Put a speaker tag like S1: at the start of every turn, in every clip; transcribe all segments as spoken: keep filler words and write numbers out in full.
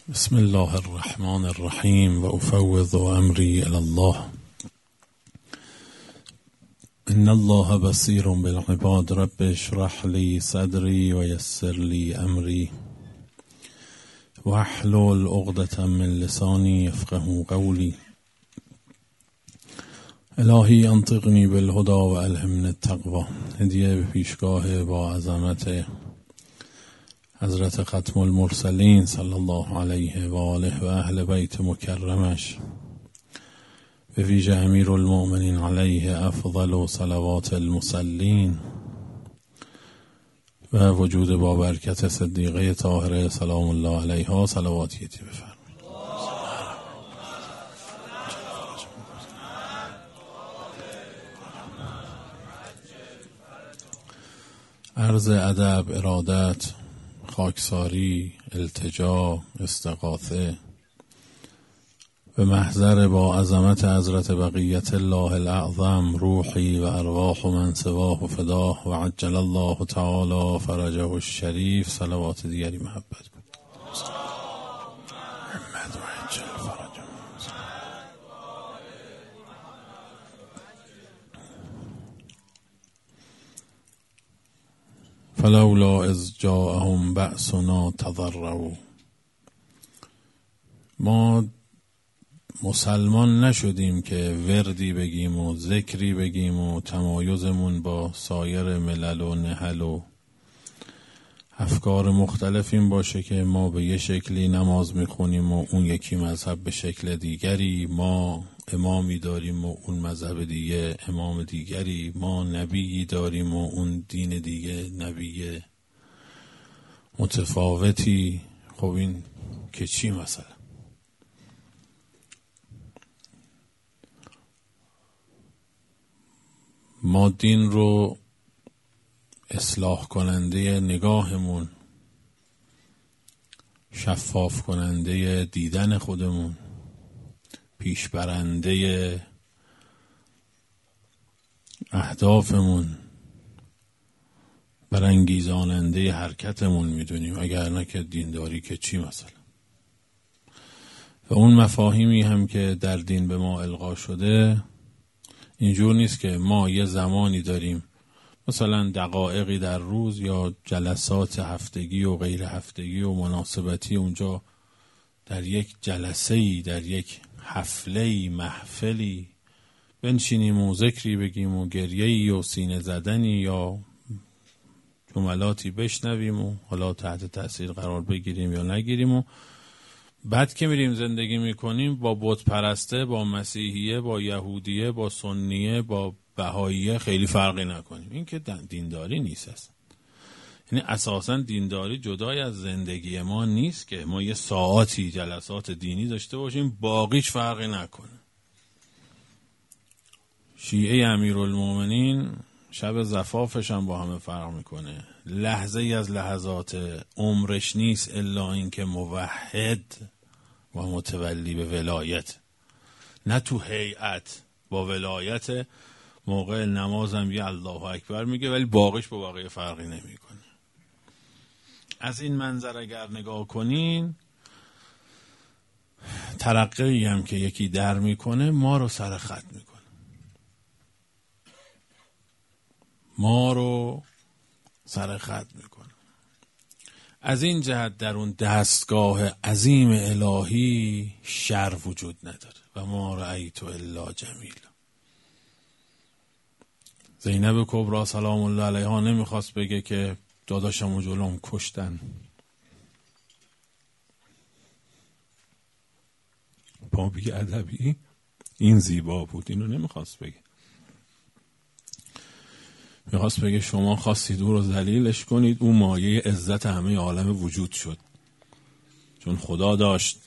S1: بسم الله الرحمن الرحیم و افوض امری الی الله ان الله بصیر بالعباد رب اشرح لی صدری و یسر لی امری واحلل عقدة من لسانی یفقهوا قولی الهی انطقنی بالهدی و الهمنی التقوی. هدیه به پیشگاه با عظمت حضرت ختم المرسلین صلی الله علیه و آله و اهل بیت مکرمش، به ویژه امیر المؤمنین علیه افضل و صلوات المصلین، و وجود با برکت صدیقه طاهره سلام الله علیها صلواتی بفرمایید. عرض ادب، ارادت، خاکساری، التجا، استغاثه به محضر با عظمت حضرت بقیت الله الاعظم روحی و ارواح من سواه و فداه و عجل الله تعالی فرجه الشریف. صلوات دیگری محبت کن. محمد و عجل فرجه. فلولا اذ جاءهم بأسنا تضرعوا. ما مسلمان نشدیم که وردی بگیم و ذکری بگیم و تمایزمون با سایر ملل و نهل و افکار مختلف این باشه که ما به یه شکلی نماز میخونیم و اون یکی مذهب به شکل دیگری، ما امامی داریم و اون مذهب دیگه امام دیگری، ما نبیی داریم و اون دین دیگه نبی متفاوتی. خب این که چی مثلا؟ ما دین رو اصلاح کننده نگاهمون، شفاف کننده دیدن خودمون، پیشبرنده اهدافمون، برانگیزاننده حرکتمون میدونیم، اگر نه که دینداری که چی مثلا؟ و اون مفاهیمی هم که در دین به ما القا شده اینجور نیست که ما یه زمانی داریم مثلا دقایقی در روز یا جلسات هفتگی و غیر هفتگی و مناسبتی، اونجا در یک جلسه‌ای، در یک حفله‌ای، محفلی بنشینیم و ذکری بگیم و گریه‌ای و سینه زدنی یا جملاتی بشنویم و حالا تحت تأثیر قرار بگیریم یا نگیریم، و بعد که میریم زندگی میکنیم با بت پرسته، با مسیحیه، با یهودیه، با سنیه، با بهاییه خیلی فرقی نکنیم. این که دینداری نیست است. یعنی اساساً دینداری جدای از زندگی ما نیست که ما یه ساعاتی جلسات دینی داشته باشیم باقیش فرقی نکنه. شیعه امیرالمومنین شب زفافش هم با همه فرق میکنه. لحظه ای از لحظات عمرش نیست الا این که موحد و متولی به ولایت، نه تو هیئت با ولایت. موقع نمازم یه الله اکبر میگه ولی باقیش با بقیه فرقی نمیکنه. از این منظر اگر نگاه کنین، ترقی هم که یکی در میکنه ما رو سر خط میکنه، ما رو سر خط میکنه. از این جهت در اون دستگاه عظیم الهی شر وجود نداره. و ما رأیت الا جمیل. زینب کبرا سلام الله علیها نمیخواست بگه که داداشم و جلوم کشتن، با بی ادبی این زیبا بود، اینو نمیخواست بگه. میخواست بگه شما خواستید او رو ذلیلش کنید، او مایه عزت همه عالم وجود شد، چون خدا داشت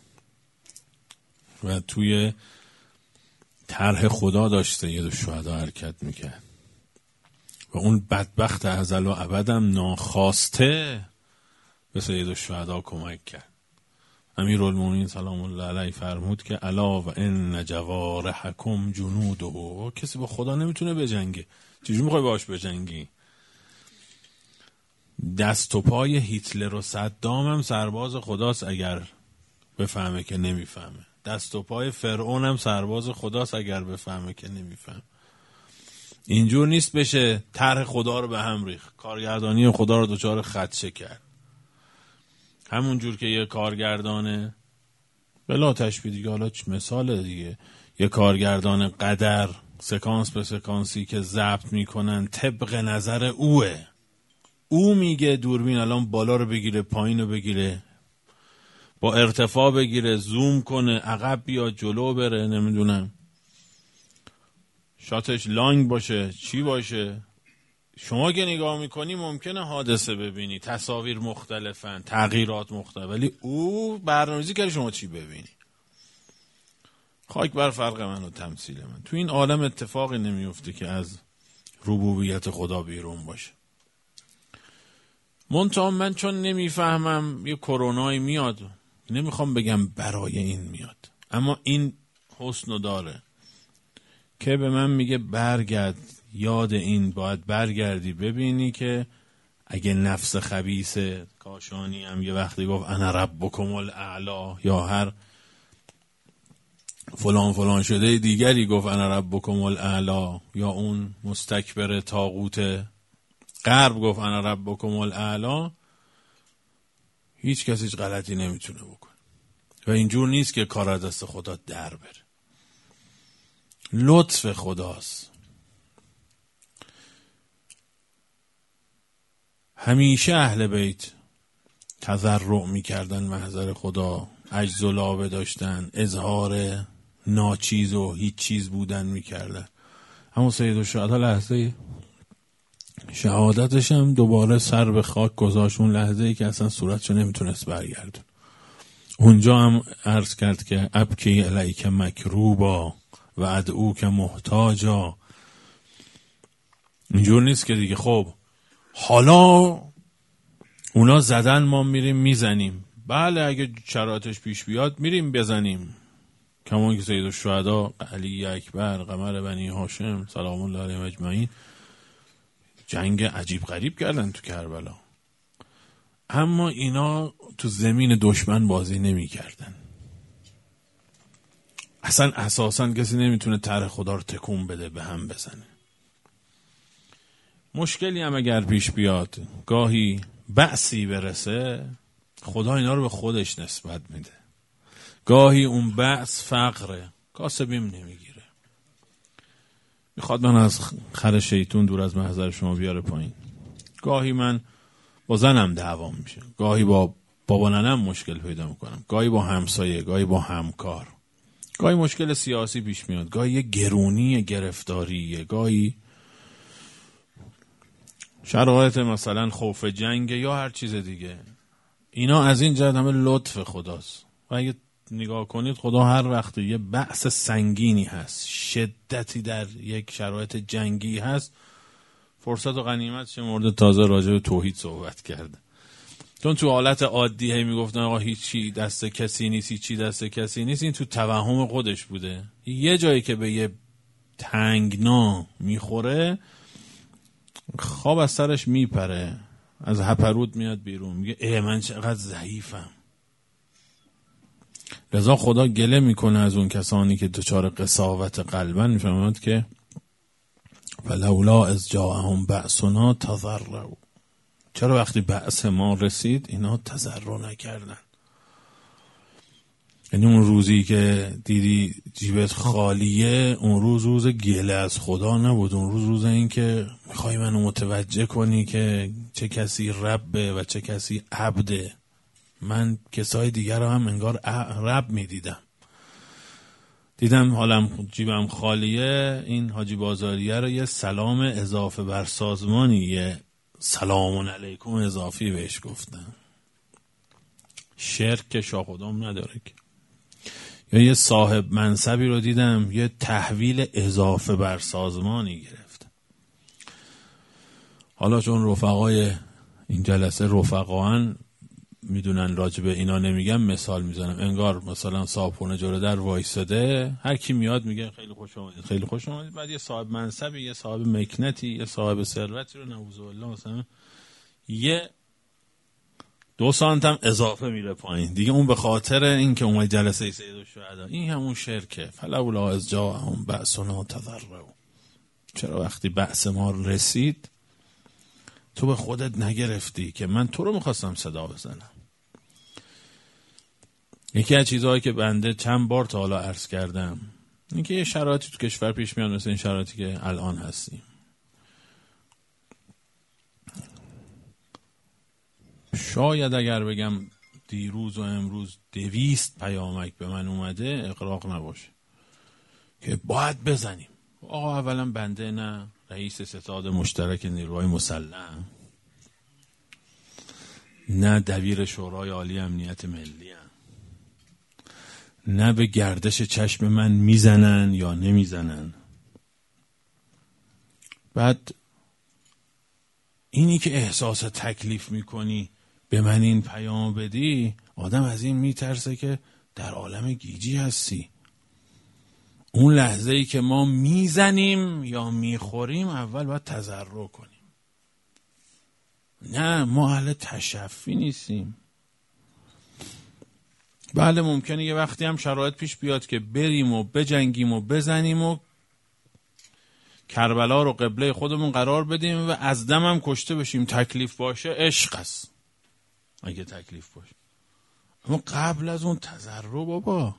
S1: و توی طرح خدا داشت سید شهدا حرکت میکرد و اون بدبخت ازل و ابدم ناخواسته به سید شهدا کمک کرد. امیرالمومنین سلام الله علیه فرمود که الا و ان جوارحکم جنوده. کسی با خدا نمیتونه بجنگه، چجور میخوای باش بجنگی؟ دست و پای هیتلر و صدام هم سرباز خداست اگر بفهمه که نمیفهمه. دست و پای فرعون هم سرباز خداست اگر بفهمه که نمیفهمه. اینجور نیست بشه طرح خدا رو به هم ریخت، کارگردانی خدا رو دچار خدشه کرد. همون جور که یه کارگردانه بلا تشبیه دیگه، حالا مثال دیگه، یه کارگردان قدر سکانس به سکانسی که ضبط میکنن طبق نظر اوه، او میگه دوربین الان بالا رو بگیره پایین رو بگیره، با ارتفاع بگیره، زوم کنه، عقب بیا جلو بره، نمیدونم شاتش لانگ باشه چی باشه. شما که نگاه میکنی ممکنه حادثه ببینی، تصاویر مختلفن، تغییرات مختلف، ولی او برنامه‌ریزی کرده شما چی ببینی. خاک بر فرق من و تمثیل من. تو این عالم اتفاقی نمیفته که از ربوبیت خدا بیرون باشه. منتها من چون نمیفهمم یه کرونایی میاد، نمیخوام بگم برای این میاد، اما این حسنو داره که به من میگه برگرد، یاد این باید برگردی ببینی که اگه نفس خبیثه، کاشانی هم یه وقتی گفت انا ربکم الاعلی، یا هر فلان فلان شده دیگری گفت انا ربکم الاعلی، یا اون مستکبر طاغوت غرب گفت انا ربکم الاعلی، هیچ کسی هیچ غلطی نمیتونه بکنه. و اینجور نیست که کار از دست خدا در بره، لطف خداست. همیشه اهل بیت تضرع میکردن محضر خدا، عجز و لابه داشتن، اظهار ناچیز و هیچ چیز بودن میکردن. همون سیدالشهدا لحظه شهادتش هم دوباره سر به خاک گذاشت، اون لحظه ای که اصلا صورتشو نمیتونست برگردون. اونجا هم عرض کرد که ابکی الیک مکروبا و ادعو که محتاجا. اینجور نیست که دیگه خب حالا اونا زدن ما میریم میزنیم، بله اگه شرایطش پیش بیاد میریم بزنیم، کمان که سیدالشهدا علی اکبر قمر بنی هاشم سلام الله علیهم اجمعین جنگ عجیب غریب کردن تو کربلا، اما اینا تو زمین دشمن بازی نمی کردن. اصلا اساسا کسی نمیتونه طرح خدا رو تکون بده، به هم بزنه. مشکلی هم اگر پیش بیاد، گاهی بأسی برسه، خدا اینا رو به خودش نسبت میده. گاهی اون بأس فقره، کاسبیم نمیگیره، میخواد من از خر شیطون دور از محضر شما بیاره پایین. گاهی من با زنم دعوام میشه، گاهی با بابا ننم مشکل پیدا میکنم، گاهی با همسایه، گاهی با همکار، گاهی مشکل سیاسی پیش میاد، گاهی یه گرونی گرفتاریه، گاهی شرایط مثلا خوف جنگ یا هر چیز دیگه. اینا از این جهت همه لطف خداست. و اگه نگاه کنید خدا هر وقت یه بحث سنگینی هست، شدتی در یک شرایط جنگی هست، فرصت و غنیمت چه مورد تازه راجع به توحید صحبت کرده. چون تو حالت عادی هی میگفتن آقا هیچی دست کسی نیست، هیچی دست کسی نیست، این تو توهم خودش بوده. یه جایی که به یه تنگنا میخوره خواب از سرش میپره، از هپرود میاد بیرون، میگه ای من چقدر ضعیفم. لذا خدا گله میکنه از اون کسانی که دچار قساوت قلبن، میفهمند که فلولا اذ جاءهم بأسنا تضرعوا، چرا وقتی بأس ما رسید اینا تضرع نکردن. یعنی اون روزی که دیدی جیبت خالیه، اون روز روز گله از خدا نبود، اون روز روز این که میخوای منو متوجه کنی که چه کسی ربه و چه کسی عبده. من کسای دیگر رو هم انگار رب میدیدم، دیدم حالم جیبم خالیه، این حاجی بازاریه رو یه سلام اضافه بر سازمانی، یه سلام علیکم اضافی بهش گفتم. شرک که شاه خودم نداره که. یا یه صاحب منصبی رو دیدم یه تحویل اضافه بر سازمانی گرفت. حالا چون رفقای این جلسه رفقان میدونن راجع به اینا نمیگم، مثال میزنم. انگار مثلا صاحبخونه جلو در وایساده، هر کی میاد میگه خیلی خوش اومدید خیلی خوش اومدید، بعد یه صاحب منصبی، یه صاحب مکنتی، یه صاحب ثروتی رو نعوذ بالله مثلا یه دو سانت هم اضافه میره پایین دیگه. اون به خاطر این که اومد جلسه سید الشهدا، این همون شرکه. فلولا اذ جاءهم بأسنا تضرعوا. چرا وقتی بأس ما رسید تو به خودت نگرفتی که من تو رو میخواستم صدا بزنم؟ یکی از چیزهایی که بنده چند بار تا حالا عرض کردم این که یه شرایطی تو کشور پیش میاد مثل این شرایطی که الان هستیم. شاید اگر بگم دیروز و امروز دویست پیامک به من اومده اغراق نباشه که باید بزنیم. آقا اولا بنده نه رئیس ستاد مشترک نیروهای مسلح، نه دبیر شورای عالی امنیت ملی هم. نه به گردش چشم من میزنن یا نمیزنن. بعد اینی که احساس تکلیف میکنی به من این پیام بدی، آدم از این میترسه که در عالم گیجی هستی. اون لحظه ای که ما میزنیم یا میخوریم اول باید تضرع کنیم. نه ما اهل تشفی نیستیم. بله ممکنه یه وقتی هم شرایط پیش بیاد که بریم و بجنگیم و بزنیم و کربلا رو قبله خودمون قرار بدیم و از دم هم کشته بشیم. تکلیف باشه عشق است اگه تکلیف باشه. اما قبل از اون تضرع بابا.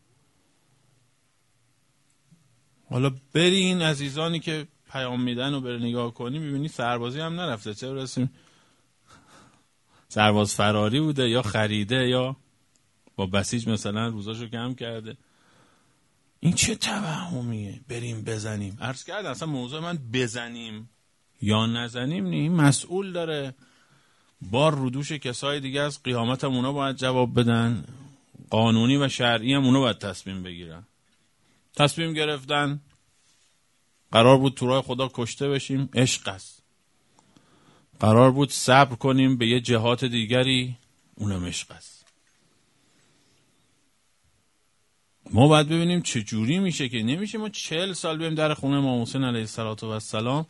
S1: حالا بری این عزیزانی که پیام میدن و بره نگاه کنی میبینی سربازی هم نرفته، چه برسیم سرباز فراری بوده یا خریده یا با بسیج مثلا روزاشو کم کرده. این چه توهمیه بریم بزنیم؟ عرض کردم اصلا موضوع من بزنیم یا نزنیم نی. این مسئول داره بار رو دوش کسای دیگه از قیامت هم اونا باید جواب بدن. قانونی و شرعی هم اونا باید تصمیم بگیرن. تصمیم گرفتن قرار بود تو راه خدا کشته بشیم، عشق است. قرار بود صبر کنیم به یه جهات دیگری، اونم عشق است. ما باید ببینیم چه جوری میشه که نمیشه ما چهل سال بریم در خونه امام حسین علیه السلام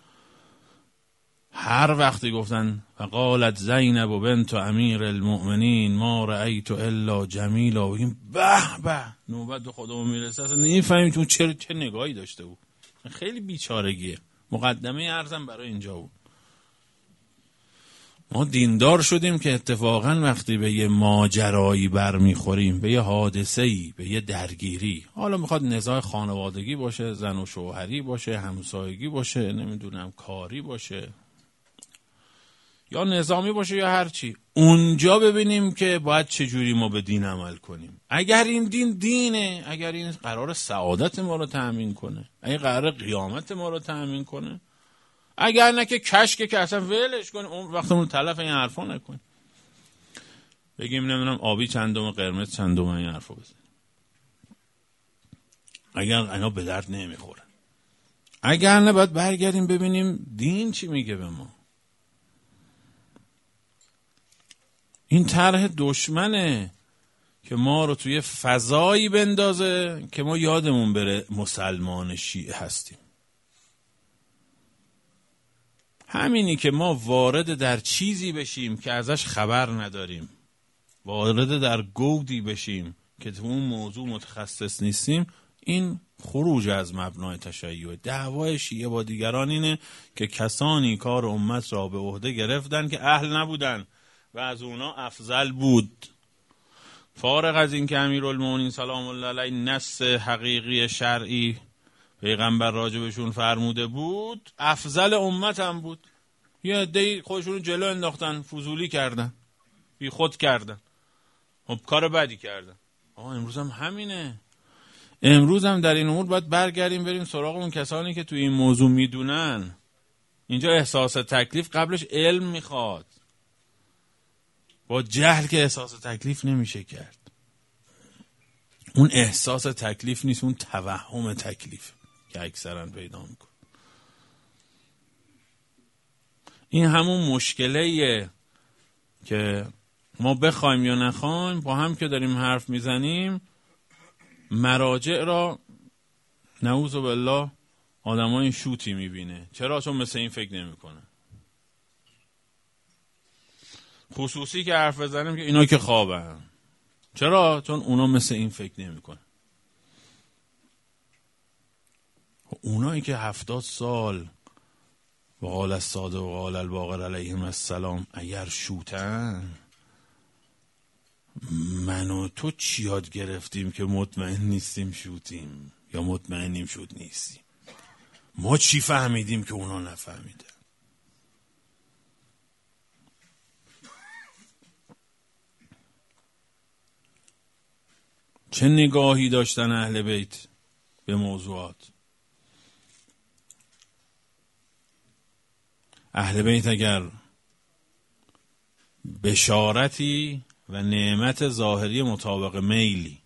S1: هر وقتی گفتن فقالت زینب و بنت امیر المؤمنین ما رأیت الا جمیلا بگیم به به نوبت به خودمون میرسه اصلا نمیفهمیم تو چه چه نگاهی داشته بود. خیلی بیچارگیه. مقدمه عرضم برای اینجا بود. ما دیندار شدیم که اتفاقا وقتی به یه ماجرایی برمیخوریم، به یه حادثه‌ای، به یه درگیری، حالا میخواد نزاع خانوادگی باشه، زن و شوهری باشه، همسایگی باشه، نمیدونم کاری باشه یا نظامی باشه یا هرچی، اونجا ببینیم که باید چجوری ما به دین عمل کنیم. اگر این دین دینه، اگر این قرار سعادت ما رو تأمین کنه، اگر قرار قیامت ما رو تأمین کنه، اگر نه که کشکه که اصلا ولش کنیم، اون وقتمون تلف این حرفا نکنیم. بگیم نمیدونم آبی چندم قرمز چندم این حرفا بزنیم. اگر اینا به درد نمیخوره. اگر نه باید برگردیم ببینیم دین چی میگه به ما. این طرح دشمنه که ما رو توی فضایی بندازه که ما یادمون بره مسلمان شیعه هستیم. همینی که ما وارد در چیزی بشیم که ازش خبر نداریم، وارد در گودی بشیم که تو اون موضوع متخصص نیستیم، این خروج از مبنای تشیع. دعوای شیعه با دیگران اینه که کسانی کار امت را به عهده گرفتن که اهل نبودن و از اونا افضل بود. فارغ از این که امیرالمومنین سلام الله علیه نص حقیقی شرعی پیغمبر راجبشون فرموده بود، افضل امت هم بود. یه عده‌ای خودشون جلو انداختن، فضولی کردن، بی خود کردن، خب کار بدی کردن. آه امروز هم همینه. امروز هم در این امور باید برگردیم بریم سراغ اون کسانی که توی این موضوع میدونن. اینجا احساس تکلیف قبلش علم میخواد. با جهل که احساس تکلیف نمیشه کرد. اون احساس تکلیف نیست، اون توهم تکلیف که اکثرا پیدا میکن. این همون مشکلیه که ما بخوایم یا نخوایم با هم که داریم حرف میزنیم مراجع را نعوذ بالله آدمای شوتی میبینه. چرا؟ چون مثل این فکر نمیکنه. خصوصی که حرف بزنیم که اینا که خوابن. چرا؟ چون اونا مثل این فکر نمی کنن. اونایی که هفتاد سال و قال الصادق و قال الباقر علیهم السلام اگر شوتن، من و تو چی یاد گرفتیم که مطمئن نیستیم شوتیم یا مطمئنیم شوت نیستیم؟ ما چی فهمیدیم که اونا نفهمیدن؟ چه نگاهی داشتن اهل بیت به موضوعات؟ اهل بیت اگر بشارتی و نعمت ظاهری مطابق میلی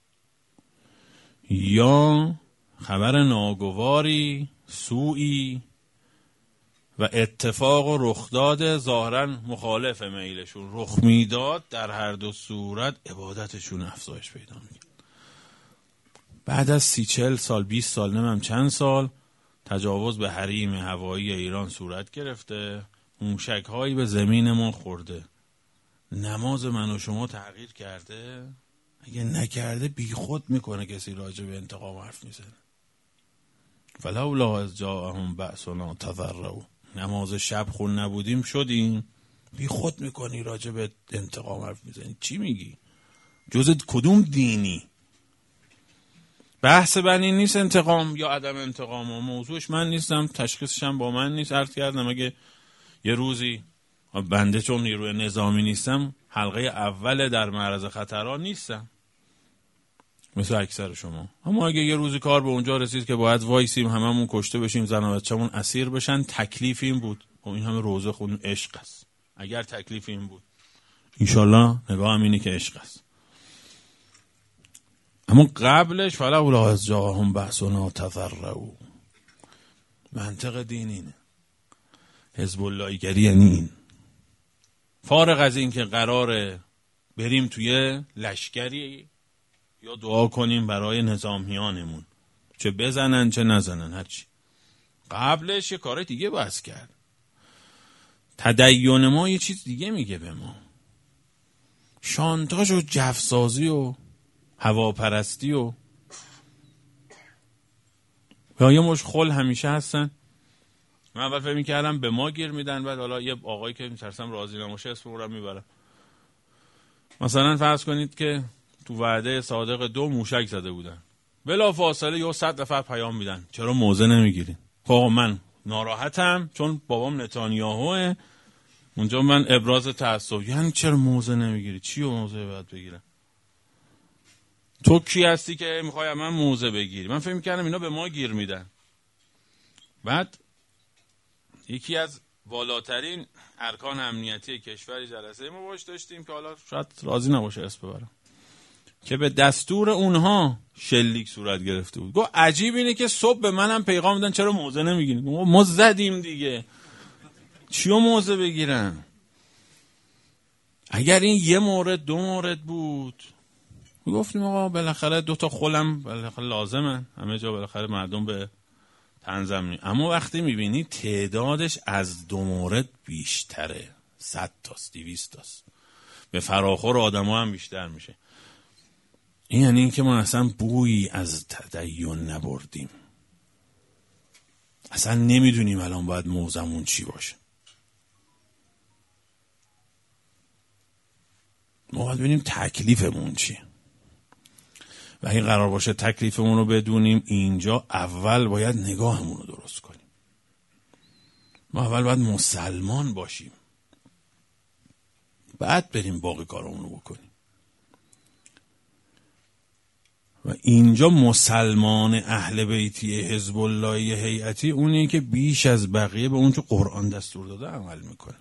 S1: یا خبر ناگواری، سوئی و اتفاق و رخداد ظاهرا مخالف میلشون رخ میداد، در هر دو صورت عبادتشون افزایش پیدا می‌کرد. بعد از سی چل سال، بیست سال، نمیم چند سال، تجاوز به حریم هوایی ایران صورت گرفته، موشک هایی به زمین ما خورده، نماز من و شما تغییر کرده؟ اگه نکرده بی خود میکنه کسی راجع به انتقام حرف میزنه. فلولا اذ جاءهم بأسنا تضرعوا، نماز شب خون نبودیم شدیم؟ بی خود میکنی راجع به انتقام حرف میزنی. چی میگی؟ جز کدوم دینی؟ بحث بنی نیست انتقام یا عدم انتقام، و موضوعش من نیستم، تشخیصشم با من نیست. عرض کردم اگه یه روزی بنده چون نیروی نظامی نیستم، حلقه اول در معرض خطرها نیستم مثل اکثر شما، اما اگه یه روزی کار به اونجا رسید که باید وایسیم هممون کشته بشیم، زن و بچه‌مون اسیر بشن، تکلیف این بود. و این همه روزه خون عشق است. اگر تکلیف این بود، انشالله نگاه هم اینه که عشق است. اما قبلش فلولا اذ جاءهم بأسنا تضرعوا، منطق دین اینه. حزب الله گری یعنی این. فارغ از این که قراره بریم توی لشکری یا دعا کنیم برای نظامیانمون، چه بزنن چه نزنن هرچی، قبلش یه کار دیگه بحث کرد. تدین ما یه چیز دیگه میگه به ما. شانتاژ و جفسازی و هواپرستی و یا یه مش خل همیشه هستن. من اول فکر می‌کردم به ما گیر میدن، بعد حالا یه آقایی که می‌ترسم راضی نماشه اسم رو میبرم. مثلا فرض کنید که تو وعده صادق دو موشک زده بودن، بلا فاصله یه صد نفر پیام میدن چرا موضع نمیگیرین؟ خب من ناراحتم چون بابام نتانیاهوه، اونجا من ابراز تعصب، یعنی چرا موضع نمیگیری؟ چی و موضع باید بگیرم؟ تو کی هستی که میخوای من موضع بگیری؟ من فکر می‌کردم اینا به ما گیر میدن. بعد یکی از بالاترین ارکان امنیتی کشور جلسه ما باش داشتیم که حالا شاید راضی نباشه اسم ببرم، که به دستور اونها شلیک صورت گرفته بود. گفت عجیب اینه که صبح به منم پیغام دادن چرا موضع نمیگیرید؟ ما زدیم دیگه، چیو موضع بگیرن؟ اگر این یه مورد دو مورد بود گفتیم آقا بالاخره دو تا خلم بالاخره لازمه، همه جا بالاخره مردم به تنظیم. اما وقتی میبینی تعدادش از دو مورد بیشتره، صد تاست، دویست تاست، به فراخور آدم ها هم بیشتر میشه، این یعنی این که ما اصلا بویی از تدین نبردیم، اصلا نمیدونیم الان باید موضعمون چی باشه. ما باید ببینیم تکلیفمون چیه و اگه قرار باشه تکلیفمون رو بدونیم، اینجا اول باید نگاهمون رو درست کنیم. ما اول باید مسلمان باشیم، بعد بریم باقی کارمون رو بکنیم. و اینجا مسلمان اهل بیتی حزب الله هیئتی اونیه که بیش از بقیه به اون چه قرآن دستور داده عمل میکنه.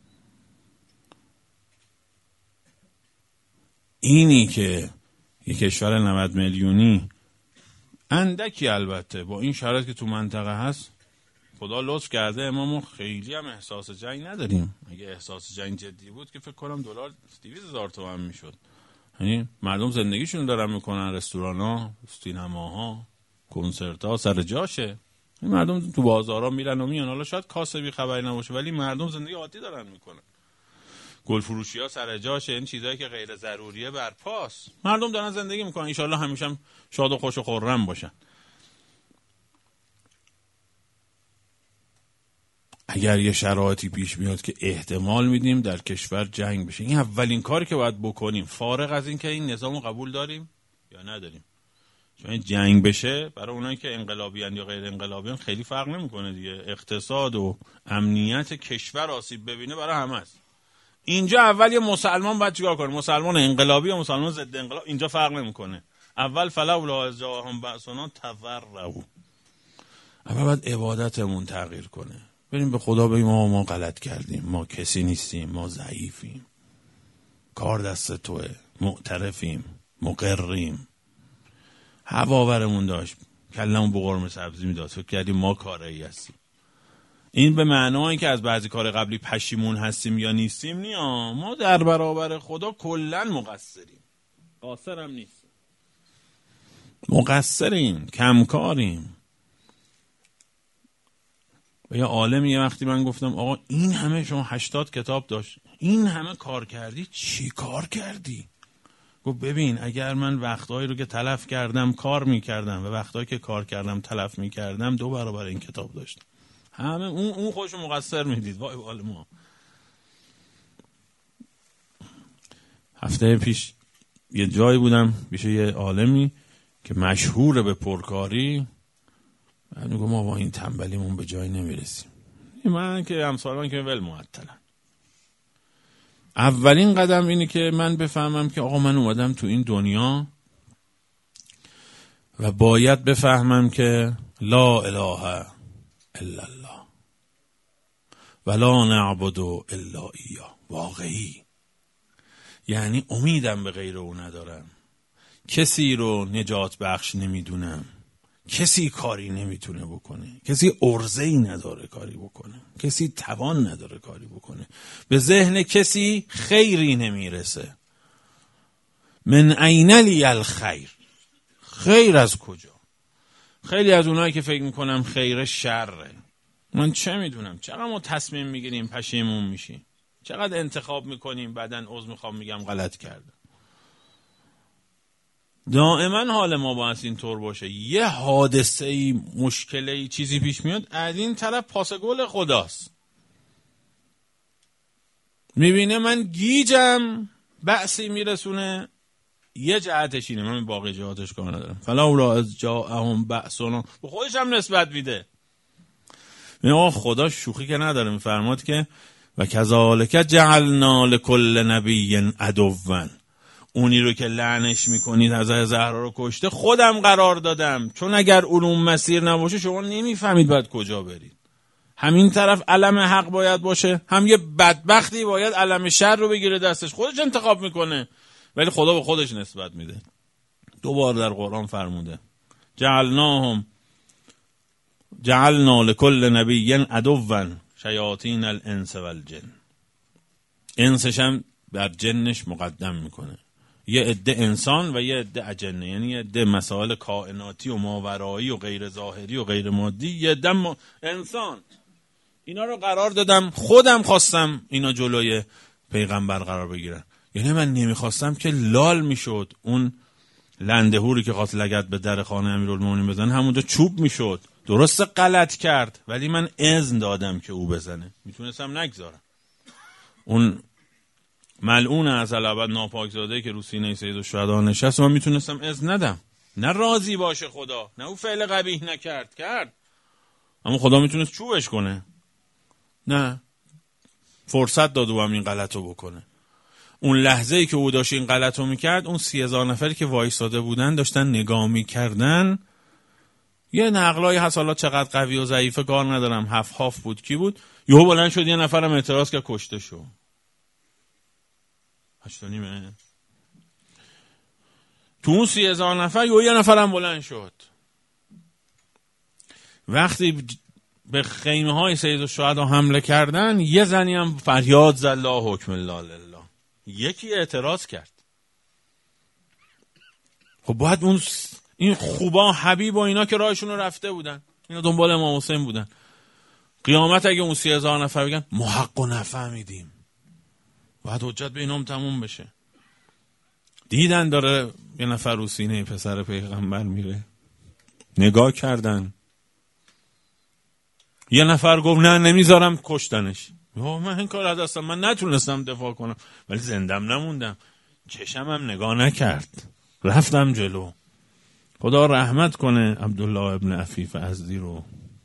S1: اینی که یک کشور نود میلیونی اندکی، البته با این شرایط که تو منطقه هست، خدا لطف کرده امامو خیلی هم احساس جنگ نداریم. اگه احساس جنگ جدی بود که فکر کنم دلار دویست هزار تومان میشد. یعنی مردم زندگیشون دارن میکنن، رستوران ها، سینما ها، کنسرت ها سر جاشه، این مردم تو بازارها میرن و میان. حالا شاید کاسبی خبری نباشه ولی مردم زندگی عادی دارن میکنن. گل فروشی ها سر جاشه، این چیزایی که غیر ضروریه برپاس. مردم دارن زندگی میکنن، ان شاءالله همیشه هم شاد و خوش و خرم باشن. اگر یه شرایطی پیش میاد که احتمال میدیم در کشور جنگ بشه، این اولین کاری که باید بکنیم، فارغ از این که این نظامو قبول داریم یا نداریم. چون این جنگ بشه برای اونایی که انقلابیان یا غیر انقلابیان خیلی فرق نمیکنه دیگه. اقتصاد و امنیت کشور آسیب ببینه برای همه است. اینجا اول یه مسلمان باید چیکار کنه؟ مسلمان انقلابی یا مسلمان ضد انقلاب، اینجا فرق نمیکنه. اول فلولا اذ جاءهم بأسنا تضرعوا. اول باید عبادتمون تغییر کنه. بریم به خدا بگیم ما ما غلط کردیم، ما کسی نیستیم، ما ضعیفیم، کار دست توه، معترفیم، مقریم. هواورمون داشت، کلمون به قرمه سبزی میداد، فکر کردیم ما کارایی هستیم. این به معنای که از بعضی کار قبلی پشیمون هستیم یا نیستیم نیا. ما در برابر خدا کلن مقصریم، قاصر هم نیستیم، مقصریم، کمکاریم. و یه عالمی یه وقتی من گفتم آقا این همه شما هشتاد کتاب داشت، این همه کار کردی، چی کار کردی؟ گفت ببین اگر من وقتهایی رو که تلف کردم کار میکردم و وقتهایی که کار کردم تلف میکردم دو برابر این کتاب داشتم. همه اون اون خودشو مقصر میدید. وای وای ما. هفته پیش یه جایی بودم پیش یه عالمی که مشهوره به پرکاری. من میگم ما با این تنبلیمون به جای نمیرسیم. من که امثال من که ول معطلن. اولین قدم اینه که من بفهمم که آقا من اومدم تو این دنیا و باید بفهمم که لا اله الا الله و لا نعبد الا ایاه. واقعی یعنی امیدم به غیر او ندارم، کسی رو نجات بخش نمیدونم، کسی کاری نمیتونه بکنه، کسی عرضه‌ای نداره کاری بکنه، کسی توان نداره کاری بکنه، به ذهن کسی خیری نمیرسه. من این لی الخیر، خیر از کجا؟ خیلی از اونایی که فکر میکنم خیر شره. من چه میدونم؟ چقدر ما تصمیم میگیریم پشیمون میشیم، چقدر انتخاب میکنیم بعدن عذر میخوام میگم غلط کردم. دائما حال ما باید اینطور باشه. یه حادثه‌ای، مشکلی، چیزی پیش میاد، از این طرف پاس گل خداست. میبینه من گیجم، بحثی میرسونه، یه جهتش اینه، من باقی جهاتش کار ندارم. فلولا اذ جاءهم بأسنا، به خودش هم نسبت میده. میگه خدا شوخی که نداره، میفرماد که و کذالک جعلنا لکل نبی عدوا، اونی رو که لعنش میکنید حضرت زهرا رو کشته خودم قرار دادم، چون اگر علوم مسیر نباشه شما نمیفهمید باید کجا برید. همین طرف علم حق باید باشه، هم یه بدبختی باید علم شر رو بگیره دستش، خودش انتخاب میکنه، ولی خدا به خودش نسبت میده. دو بار در قرآن فرموده جعلناهم جعلنا لكل نبی عدوا شیاطین الانس والجن. انسش هم بر جنش مقدم میکنه، یه عده انسان و یه عده اجنه، یعنی یه عده مسائل کائناتی و ماورایی و غیر ظاهری و غیر مادی، یه عده م... انسان. اینا رو قرار دادم، خودم خواستم اینا جلوی پیغمبر قرار بگیرن. یعنی من نمیخواستم که لال میشد اون لندهوری که خواست لگد به در خانه امیرالمومنین بزنه، همونجا چوب میشد. درسته غلط کرد، ولی من اذن دادم که او بزنه، میتونستم نگذارم. اون ملعون از الابد ناپاکزاده که رو سینه سیدالشهدا نشست، من میتونستم اذن ندم. نه راضی باشه خدا، نه او فعل قبیح نکرد، کرد، اما خدا میتونست چوبش کنه. نه، فرصت داد او هم این غلطو بکنه. اون لحظه ای که او داشت این غلطو میکرد، اون سی هزار نفری که وایساده بودن داشتن نگاه میکردن. یه نقلای هست، حالا چقدر قوی و ضعیفه کار ندارم، هفت هاف بود کی بود، یهو بلند شد یه نفرم اعتراض که کشته شو. هشت و نیمه تو اون سی هزار نفر یهو یه نفرم بلند شد. وقتی به خیمه های سیدالشهدا حمله کردن، یه زنی هم فریاد زد لا حکم الا لله. یکی اعتراض کرد. خب باید اون این خوبا حبیب و اینا که راهشون رو رفته بودن، اینا دنبال امام حسین بودن، قیامت اگه اون سی هزار نفر بگن ما حق و نفهمیدیم، باید حجت به اینام تموم بشه. دیدن داره یه نفر رو سینه پسر پیغمبر میره، نگاه کردن. یه نفر گفت نه نمیذارم، کشتنش. من این کار از دستم، من نتونستم دفاع کنم، ولی زندم نموندم، چشمم نگاه نکرد، رفتم جلو. خدا رحمت کنه عبدالله ابن عفیف ازدی رو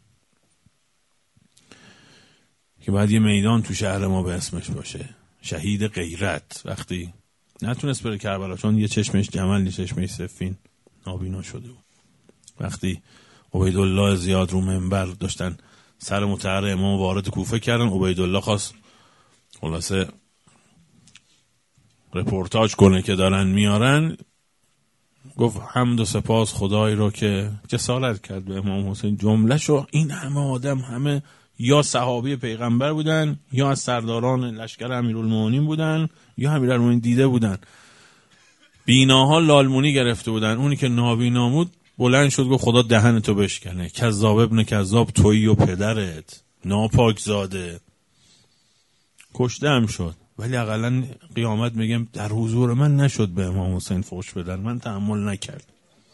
S1: که بعد یه میدان تو شهر ما به اسمش باشه، شهید غیرت. وقتی نتونست بره کربلا چون یه چشمش جمل، یه چشمش سفین نابینا شده بود. وقتی عبیدالله زیاد رو منبر داشتن سر مطهر امام وارد کوفه کردن، عبیدالله خواست خلاصه رپورتاج کنه که دارن میارن، گفت حمد و سپاس خدای رو که جسارت کرد به امام حسین. جمله شو این همه آدم همه یا صحابی پیغمبر بودن، یا از سرداران لشکر امیرالمومنین بودن، یا امیرالمومنین دیده بودن. بیناها لالمونی گرفته بودن. اونی که نابینا بود بلند شد گفت خدا دهنتو بشکنه، کذاب ابن کذاب، تویی و پدرت ناپاک زاده. کشته هم شد، ولی اقلا قیامت میگم در حضور من نشد به امام حسین فحش بدن، من تحمل نکرد.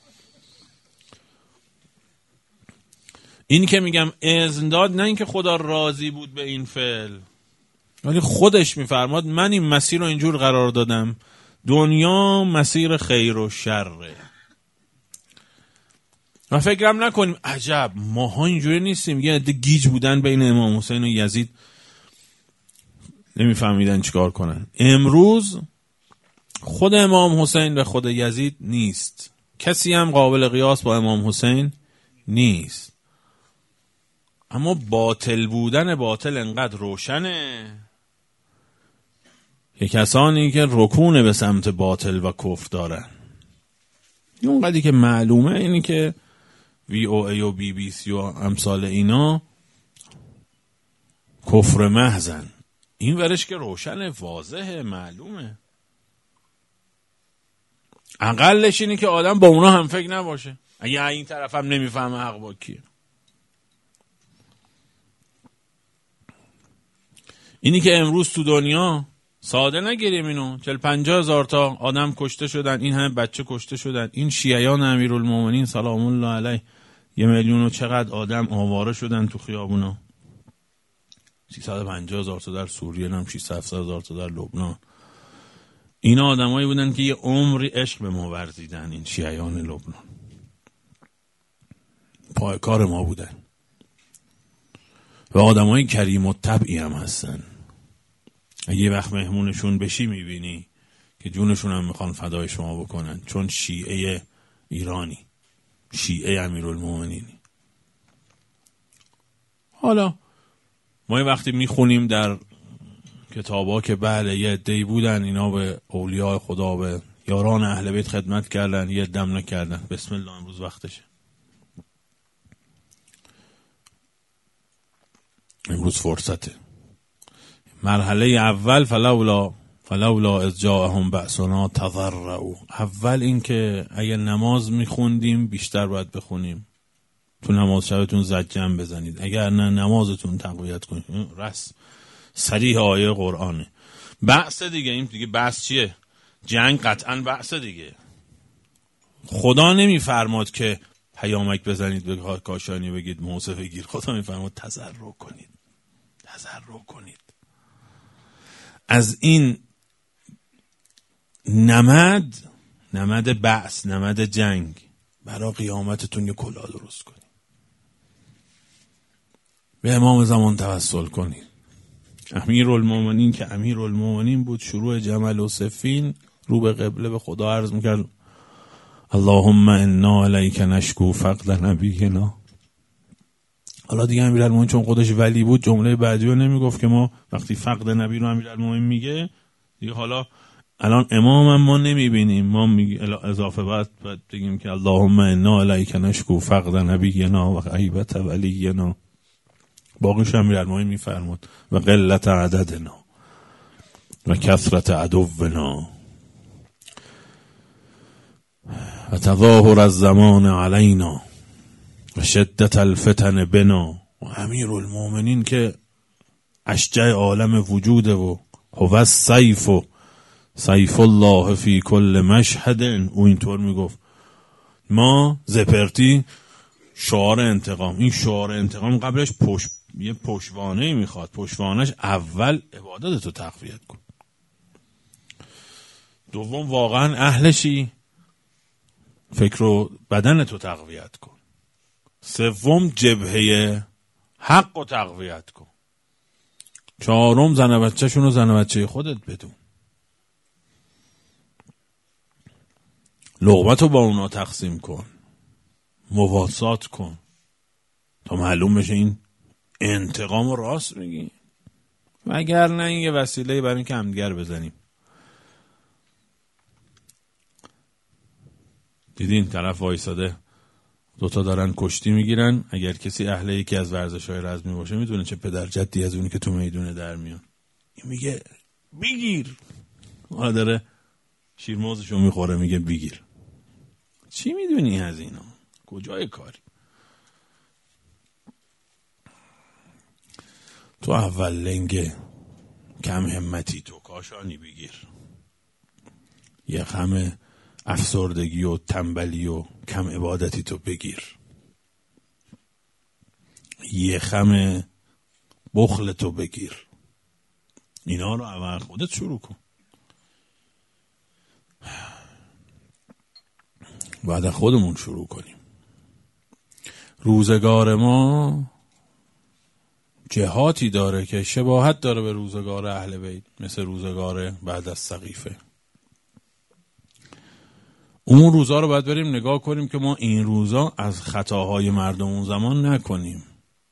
S1: این که میگم اذن داد، نه اینکه خدا راضی بود به این فعل، ولی خودش میفرماد من این مسیر رو اینجور قرار دادم، دنیا مسیر خیر و شره. ما فکرم نکنیم عجب ماها اینجوری نیستیم. یه عده گیج بودن بین امام حسین و یزید، نمیفهمیدن چیکار کنن. امروز خود امام حسین به خود یزید نیست، کسی هم قابل قیاس با امام حسین نیست، اما باطل بودن باطل انقدر روشنه که کسانی که رکون به سمت باطل و کفر دارن، اونقدری که معلومه اینی که وی او ای و بی بی سی و امثال اینا کفر محضن. این ورش که روشن واضحه معلومه. اقلش اینه که آدم با اونا هم فکر نباشه، اگه این طرف هم نمیفهمه حق با کیه. اینی که امروز تو دنیا ساده نگیریم اینو، چل پنجاه هزار تا آدم کشته شدن، این همه بچه کشته شدن، این شیعیان امیرالمومنین سلام الله علیه یه میلیون و چقدر آدم آواره شدن تو خیابونا، سیصد و پنجاه هزار تا در سوریه، هم ششصد هفتصد هزار تا در لبنان. اینا آدمایی بودن که یه عمری عشق به ما ورزیدن. این شیعیان لبنان پای کار ما بودن و آدمای کریم و طبعی هم هستن. اگه یه وقت مهمونشون بشی میبینی که جونشون هم میخوان فدای شما بکنن، چون شیعه ایرانی، شیعه امیرالمومنینی. حالا ما یه وقتی میخونیم در کتابا که بله یه عده‌ای بودن اینا به اولیاء خدا، به یاران اهل بیت خدمت کردن، یه دم نکردن. بسم الله امروز وقتشه، امروز فرصته. مرحله اول فلولا فلولا اذ جاءهم بأسنا تضرعوا. اول این که اگه نماز میخوندیم بیشتر باید بخونیم، تو نماز شبتون زجم بزنید، اگر نه نمازتون تقویت کنید. رس صریح آیه قرآنه. بحث دیگه، این دیگه بحث چیه؟ جنگ قطعا بحث دیگه. خدا نمیفرماد که پیامک بزنید به کاشانی بگید موصفه گیر، خدا میفرماد تضرع کنید، تضرع کنید. از این نمد نمد بحث، نمد جنگ، برای قیامتتون یه کلاه درست کنید، به امام زمان توسل کنید. امیرالمومنین که امیرالمومنین بود، شروع جمل و صفین رو به قبله به خدا عرض میکرد اللهم انا الیک نشکو فقد نبینا. حالا دیگه امیرالمومنین چون خودش ولی بود جمله بعدی رو نمیگفت که ما وقتی فقد نبی رو امیرالمومنین میگه دیگه، حالا الان امام هم ما نمیبینیم، ما میگه اضافه بعد بگیم که اللهم انا الیک نشکو فقد نبینا و غیبت ولینا. باقیش امیرالمومنین میفرمود و قلت عددنا و کثرت عدونا و تظاهر الزمان علینا و شدت الفتن بنا. و امیرالمومنین که اشجع عالم وجوده و هو السیف سیف الله فی کل مشهد. او اینطور میگفت ما زپرتی شعار انتقام، این شعار انتقام قبلش پشت یه پشتوانه میخواد، پشتوانش اول عبادت رو تقویت کن، دوم واقعا اهلشی فکر و بدن تو تقویت کن، سوم جبهه حق رو تقویت کن، چهارم زن بچه شونو زن بچه خودت بدون، لقمت رو با اونا تقسیم کن، مواسات کن تا معلوم بشه این انتقام رو راست میگی، وگر نه این یه وسیله برای اینکه همدیگر بزنیم. دیدین طرف وایساده دوتا دارن کشتی میگیرن، اگر کسی اهل یکی از ورزش‌های رزمی باشه میدونه چه پدر جدی از اونی که تو میدونه در میان. این میگه بگیر، حالا داره شیرموزشو میخوره میگه بگیر. چی میدونی از اینا؟ کجای کاری؟ تو اول لنگ کم همتی تو کاشانی بگیر، یه خم افسردگی و تنبلی و کم عبادتی تو بگیر، یه خم بخل تو بگیر، اینا رو اول خودت شروع کن، بعد خودمون شروع کنیم. روزگار ما جهاتی داره که شباهت داره به روزگار اهل بیت، مثل روزگار بعد از سقیفه. اون روزا رو باید بریم نگاه کنیم که ما این روزا از خطاهای مردم اون زمان نکنیم.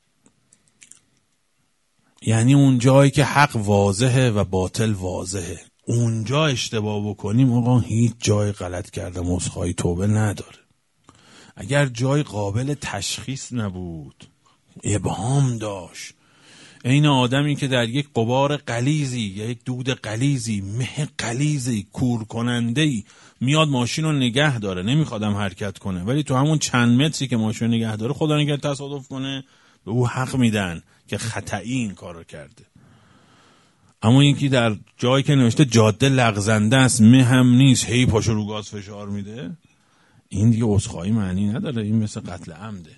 S1: یعنی اون جایی که حق واضحه و باطل واضحه، اونجا اشتباه بکنیم آقا هیچ جای غلط کردم عذرخواهی توبه نداره. اگر جای قابل تشخیص نبود، ابهام داشت، این آدمی که در یک غبار غلیظی یا یک دود غلیظی، مه غلیظی، کور کننده‌ای میاد ماشین رو نگه داره، نمیخوادم حرکت کنه، ولی تو همون چند متری که ماشین نگه داره خدا نگه تصادف کنه، به او حق میدن که خطایی این کار رو کرده. اما اینکه در جایی که نوشته جاده لغزنده است، مه هم نیست، هی پاشو رو گاز فشار میده، این دیگه عذرخواهی معنی نداره، این مثل قتل عمده.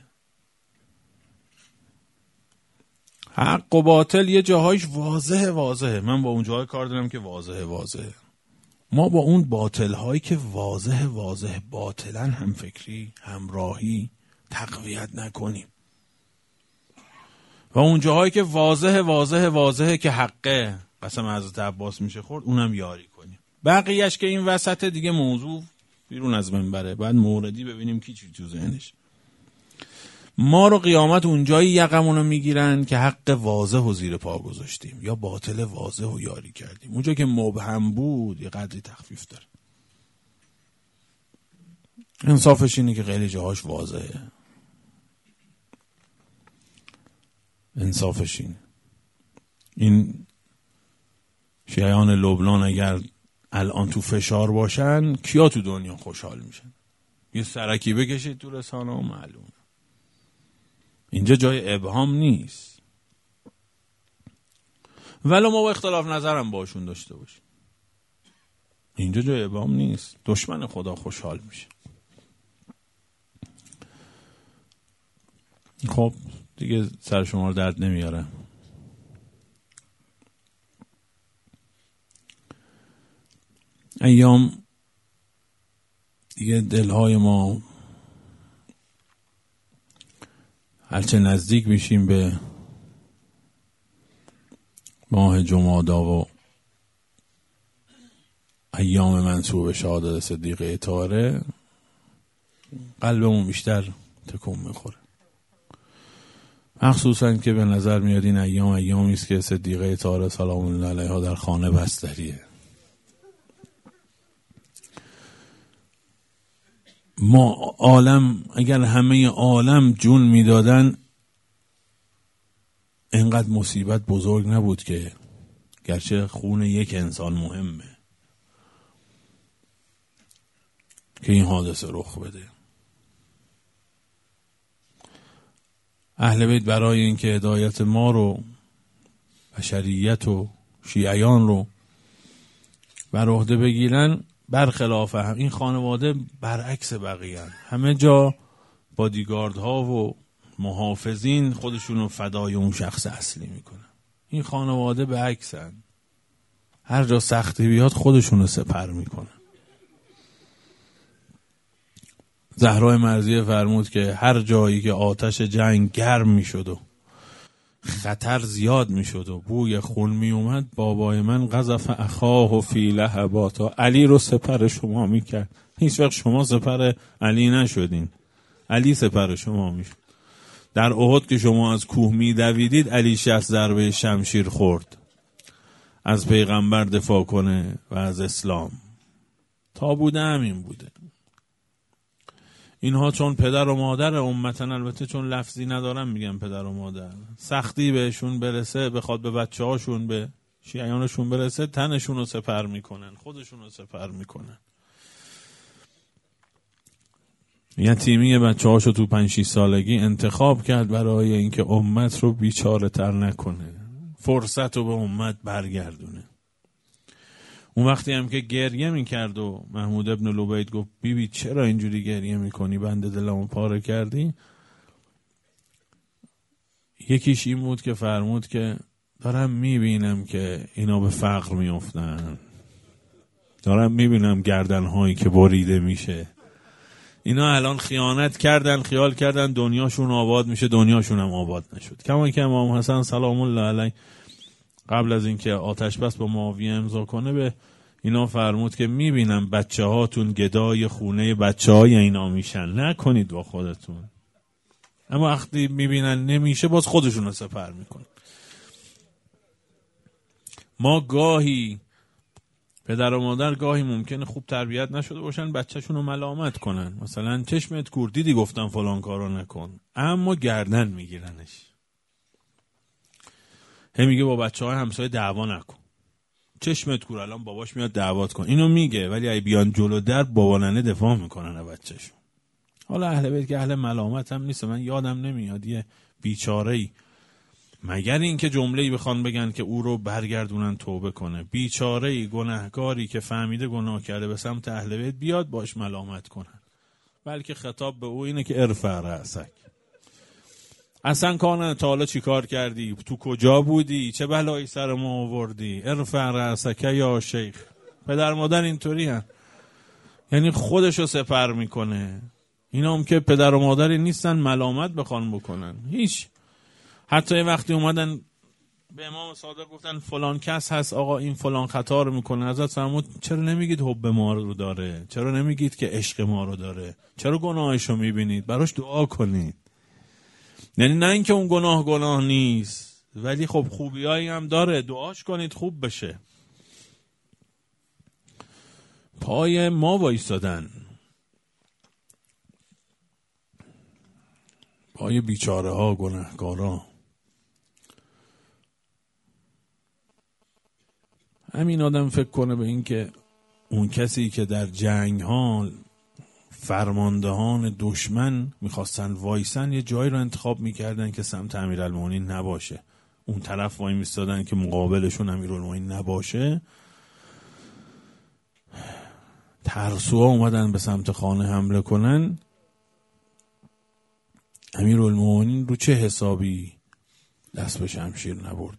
S1: حق و باطل یه جاهایش واضحه واضحه، من با اون جاهای کار دارم که واضحه واضحه. ما با اون باطل هایی که واضح واضح باطلن هم فکری همراهی تقویت نکنیم، و اون جاهایی که واضح واضح واضحه که حقه، قسم حضرت عباس میشه خورد، اونم یاری کنیم. بقیهش که این وسط دیگه موضوع بیرون از منبره، بعد موردی ببینیم کی چی تو ذهنش. ما رو قیامت اونجایی یقمونو میگیرن که حق واضح و زیر پا گذاشتیم یا باطل واضح و یاری کردیم. اونجا که مبهم بود یه قدری تخفیف داره. انصافش اینه که خیلی جاهاش واضحه، انصافش اینه. این شیعیان لبنان اگر الان تو فشار باشن، کیا تو دنیا خوشحال میشن؟ یه سرکی بکشید تو رسانه و معلومه. اینجا جای ابهام نیست، ولی ما با اختلاف نظرم باشون داشته باشیم. اینجا جای ابهام نیست، دشمن خدا خوشحال میشه. خب دیگه سر شما رو درد نمیاره. ایام دیگه دلهای ما هرچه نزدیک میشیم به ماه جمادی و ایام منسوب شهادت صدیقه طاهره، قلبمون بیشتر تکون میخوره، مخصوصا که به نظر میاد این ایام ایامی است که صدیقه طاهره سلام الله علیها در خانه بستریه. ما عالم اگر همه عالم جون میدادن اینقدر مصیبت بزرگ نبود که، گرچه خون یک انسان مهمه، که این حادثه رخ بده. اهل بیت برای اینکه هدایت ما رو، بشریت و شیعیان رو بر عهده بگیرن، برخلاف هم این خانواده برعکس بقیه، همه جا بادیگاردها و محافظین خودشونو فدای اون شخص اصلی میکنن. این خانواده به عکسن، هر جا سختی بیاد خودشونو سپر میکنن. زهرا مرضیه فرمود که هر جایی که آتش جنگ گرم میشد و خطر زیاد میشد و بوی خون میومد، بابای من قذف اخاه و فی لهباتا، علی رو سپر شما میکرد. هیچ وقت شما سپر علی نشدین، علی سپر شما میشد. در احد که شما از کوه میدویدید، علی شصت ضربه شمشیر خورد از پیغمبر دفاع کنه و از اسلام. تا بوده همین بوده. اینها چون پدر و مادر امتن، البته چون لفظی ندارم میگم پدر و مادر، سختی بهشون برسه، بخواد به بچه هاشون به شیعیانشون برسه، تنشون رو سپر میکنن، خودشون رو سپر میکنن. یتیمی بچه هاشو تو پنج شیش سالگی انتخاب کرد برای اینکه امت رو بیچاره تر نکنه، فرصت رو به امت برگردونه. اون وقتی هم که گریه میکرد و محمود ابن لبید گفت بی بی چرا اینجوری گریه میکنی، بنده دلمو پاره کردی، یکیش این بود که فرمود که دارم میبینم که اینا به فقر میافتن، دارم میبینم گردنهایی که بریده میشه، اینا الان خیانت کردن، خیال کردن دنیاشون آباد میشه، دنیاشون هم آباد نشد. کما که امام حسن سلام الله علیه قبل از اینکه آتش بس با معاویه امضا کنه به اینا فرمود که میبینم بچه هاتون گدای خونه بچه های اینا میشن، نکنید با خودتون. اما وقتی میبینن نمیشه، باز خودشون رو سپر میکنن. ما گاهی پدر و مادر گاهی ممکنه خوب تربیت نشده باشن، بچه‌شون رو ملامت کنن، مثلا چشمت کور دیدی گفتم فلان کارو نکن، اما گردن میگیرنش. هم میگه با بچه‌های همسایه دعوا نکن، چشمت کور الان باباش میاد دعوات کن، اینو میگه، ولی ای بیان جلو در بابا ننه دفاع میکنن از بچه‌شون. حالا اهل بیت که اهل ملامت هم نیست، من یادم نمیاد یه بیچاره‌ای، مگر اینکه جمله‌ای بخوان بگن که او رو برگردونن توبه کنه، بیچاره‌ای گناهکاری که فهمیده گناه کرده به سمت اهل بیت بیاد باش ملامت کنن، بلکه خطاب به او اینه که ارفع رأسک، اصلا کانه تا حالا چی کار کردی، تو کجا بودی، چه بلایی سر ما آوردی، ارفع رأسک یا شیخ. پدر مادر اینطوری هن، یعنی خودشو سپر میکنه. اینا هم که پدر و مادری نیستن ملامت بخوان بکنن، هیچ. حتی یه وقتی اومدن به امام صادق گفتن فلان کس هست آقا این فلان خطا رو میکنه، حضرت فرمود چرا نمیگید حب ما رو داره، چرا نمیگید که عشق ما رو داره، چرا گناهش رو میبینید، براش دعا کنید. یعنی نه اینکه اون گناه گناه نیست، ولی خب خوبیایی هم داره، دعاش کنید خوب بشه. پای ما وایستادن، پای بیچاره ها، گناهکارا. همین آدم فکر کنه به این که اون کسی که در جنگ ها فرماندهان دشمن میخواستن وایسن، یه جایی رو انتخاب میکردن که سمت امیرالمومنین نباشه، اون طرف وای میستادن که مقابلشون امیرالمومنین نباشه. ترسوها اومدن به سمت خانه حمله کنن، امیرالمومنین رو چه حسابی دست به شمشیر نبرد.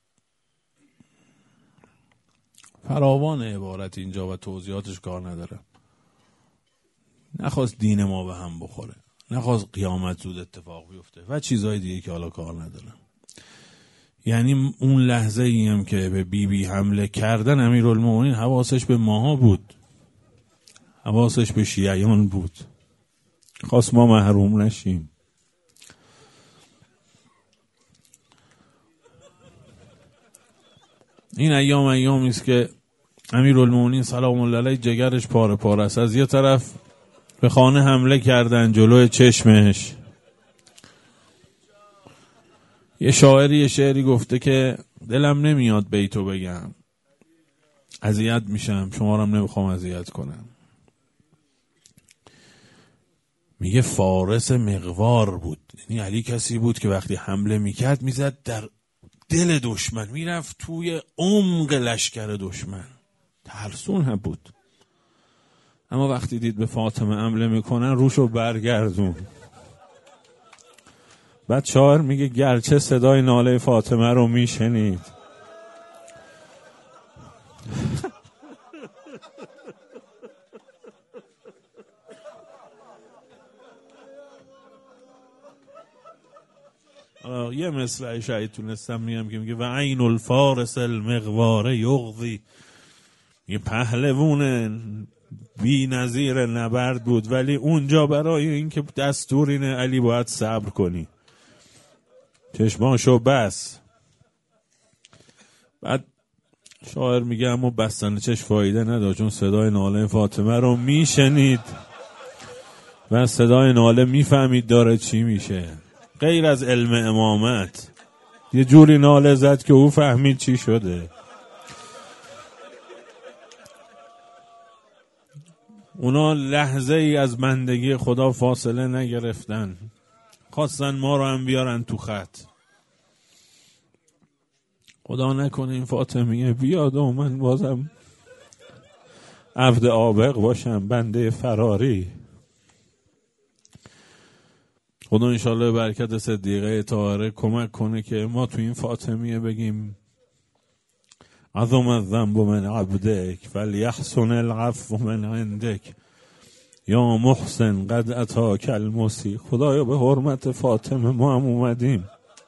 S1: فراوان عبارت اینجا و توضیحاتش کار نداره. نخواست دین ما به هم بخوره، نخواست قیامت زود اتفاق بیفته و چیزهای دیگه که حالا کار نداره. یعنی اون لحظه ای هم که به بی بی حمله کردن، امیرالمومنین حواسش به ماها بود، حواسش به شیعیان بود، خواست ما محروم نشیم. این ایام ایامی است که امیرالمومنین سلام الله علیه جگرش پاره پاره است. از یه طرف به خانه حمله کردن جلوی چشمش. یه شاعری یه شعری گفته که دلم نمیاد بیتو بگم، اذیت میشم، شما رو هم نمیخوام اذیت کنم. میگه فارس مغوار بود، یعنی علی کسی بود که وقتی حمله میکرد میزد در دل دشمن، میرفت توی عمق لشکر دشمن ترسون هم بود، اما وقتی دید به فاطمه حمله میکنن روشو برگردون. بعد شاعر میگه گرچه صدای ناله فاطمه رو میشنید، یه مصرع شاید تونستم میگم که میگه و عین الفارس المغوار یغضی، یه پهلوون بی نظیر نبرد بود، ولی اونجا برای اینکه دستور اینه علی باید صبر کنی، چشماشو بس. بعد شاعر میگه اما بستن چشم فایده نداشت، چون صدای ناله فاطمه رو میشنید و صدای ناله میفهمید داره چی میشه. غیر از علم امامت یه جوری ناله زد که او فهمید چی شده. اونا لحظه ای از بندگی خدا فاصله نگرفتن، خواستن ما رو هم بیارن تو خط. خدا نکنه این فاطمیه بیاد و من بازم عبد آبق باشم، بنده فراری. خدا انشالله برکت صدیقه طاهره کمک کنه که ما تو این فاطمیه بگیم عظم الذنب من عبدک فلیحسن العفو من عندک یا محسن قد اتاک المسی. خدایا به حرمت فاطمه ما هم اومدیم،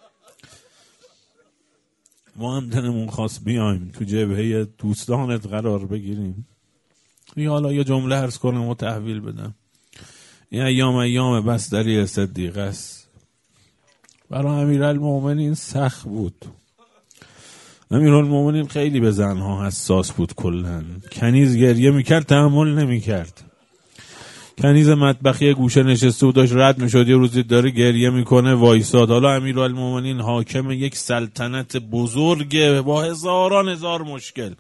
S1: ما هم دلمون خواست بیایم تو جبهه دوستانت قرار بگیریم. یا حالا یه جمله عرض کنم و تحویل بدم. این ایام ایام بستری صدیقه است. برای امیرالمومنین سخت بود. امیرالمومنین خیلی به زنها حساس بود کلن. کنیز گریه میکرد تحمل نمیکرد. کنیز مطبخی گوشه نشسته و داشت رد میشد، یه روزی داره گریه میکنه وایساد. حالا امیرالمومنین حاکم یک سلطنت بزرگه با هزاران هزار مشکل.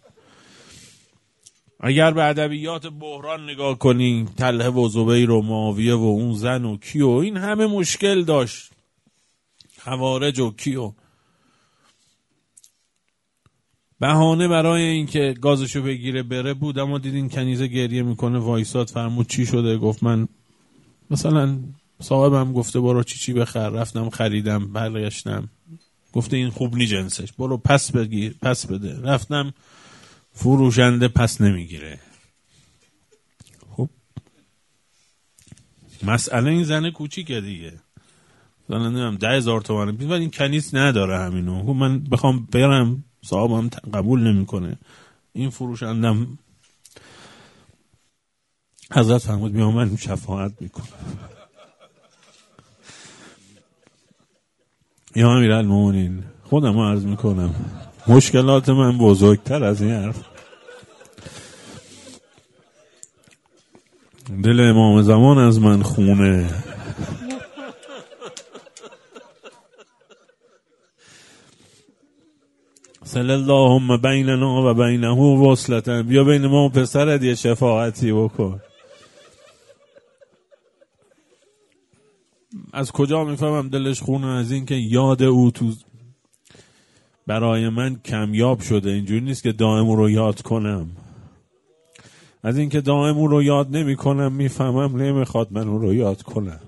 S1: اگر به ادبیات بحران نگاه کنین، طلحه و زبیر و معاویه و اون زن و کیو، این همه مشکل داشت، خوارج و کیو. بهانه برای اینکه گازشو بگیره بره بود، اما دیدین کنیزه گریه میکنه وایساد. فرمود چی شده؟ گفت من مثلا صاحبم گفته برو چی چی بخر، رفتم خریدم برگشتم گفته این خوب نی جنسش، برو پس بگیر پس بده، رفتم فروشنده پس نمیگیره. خب مسئله این زن کوچیکه دیگه، مثلا نمیدونم ده هزار تومن بیز، ولی این کنیز نداره همینو. خب من بخوام برم صاحبم قبول نمیکنه، این فروشندم حضرت فرمود بیام من شفاعت میکنم. یا امیرالمومنین خودم عرض میکنم مشکلات من بزرگتر از این حرف. دل امام زمان از من خونه. صلی اللهم بیننا و بینه وصلة، بیا بین ما و پسرت یه شفاعتی بکن. از کجا میفهمم دلش خونه؟ از این که یاد او تو برای من کمیاب شده. اینجوری نیست که دائم او رو یاد کنم، از این که دائم او رو یاد نمی کنم میفهمم نمیخواد من او رو یاد کنم.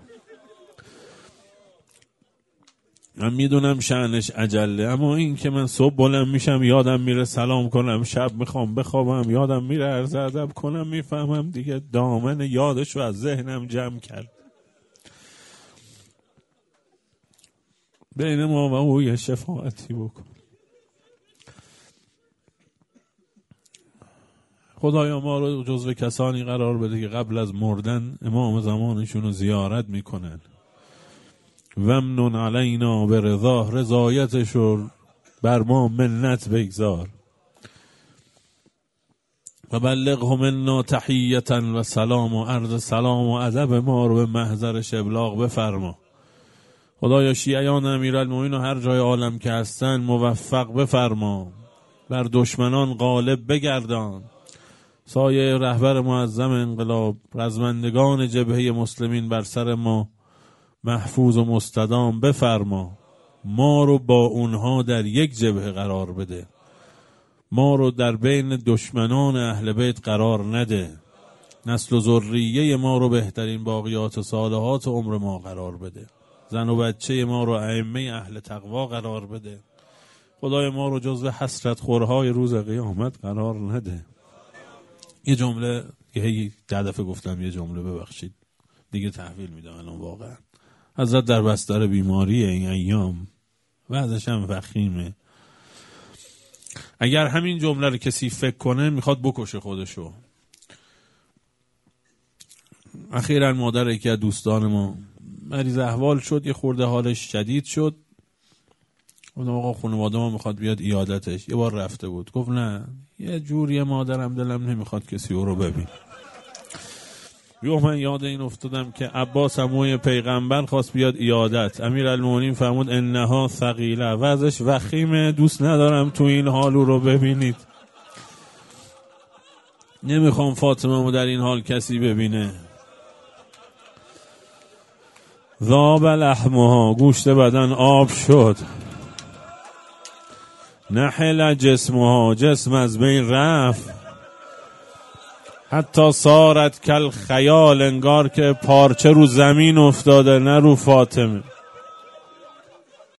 S1: من میدونم شأنش عجله، اما این که من صبح بلند میشم یادم میره سلام کنم، شب میخوام بخوابم یادم میره عرض ادب کنم، میفهمم دیگه دامن یادش رو از ذهنم جمع کرد. بین ما و او یه شفاعتی بکن. خدایا ما رو جزو کسانی قرار بده که قبل از مردن امام زمانشون رو زیارت میکنن. ومنون علینا به رضا، رضایتش رو بر ما منت بگذار. و بلغه منا تحیتا و سلام و عرض سلام و ادب ما رو به محضرش ابلاغ بفرما. خدایا شیعیان امیرالمومنین و هر جای عالم که هستن موفق بفرما، بر دشمنان غالب بگردان. سایه رهبر معظم انقلاب، رزمندگان جبهه مسلمین بر سر ما محفوظ و مستدام بفرما. ما رو با اونها در یک جبهه قرار بده، ما رو در بین دشمنان اهل بیت قرار نده. نسل و ذریه ما رو بهترین باقیات صالحات عمر ما قرار بده. زن و بچه ما رو ائمه اهل تقوا قرار بده. خدای ما رو جزو حسرت خورهای روز قیامت قرار نده. یه جمله یه ده دفعه گفتم یه جمله، ببخشید دیگه تحویل میدم الان. واقعا حضرت در بستر بیماری این ایام وضعش هم وخیمه. اگر همین جمله رو کسی فکر کنه میخواد بکشه خودشو. اخیراً مادر یکی از دوستان ما مریض احوال شد، یه خورده حالش شدید شد. گفتم آقا خانواده ما میخواد بیاد ایادتش. یه بار رفته بود، گفت نه یه جوری مادرم دلم نمیخواد کسی او رو ببین. یو من یاد این افتادم که عباس عموی پیغمبر خواست بیاد ایادت. امیرالمومنین فرمود انها ثقیله، وضعش وخیمه، دوست ندارم تو این حال او رو ببینید. نمیخوام فاطمه مو در این حال کسی ببینه. ذاب لحمها، گوشت بدن آب شد. نحل جسمها، جسم از بین رفت. حتی صارت کل خیال، انگار که پارچه رو زمین افتاده نه رو فاطمه.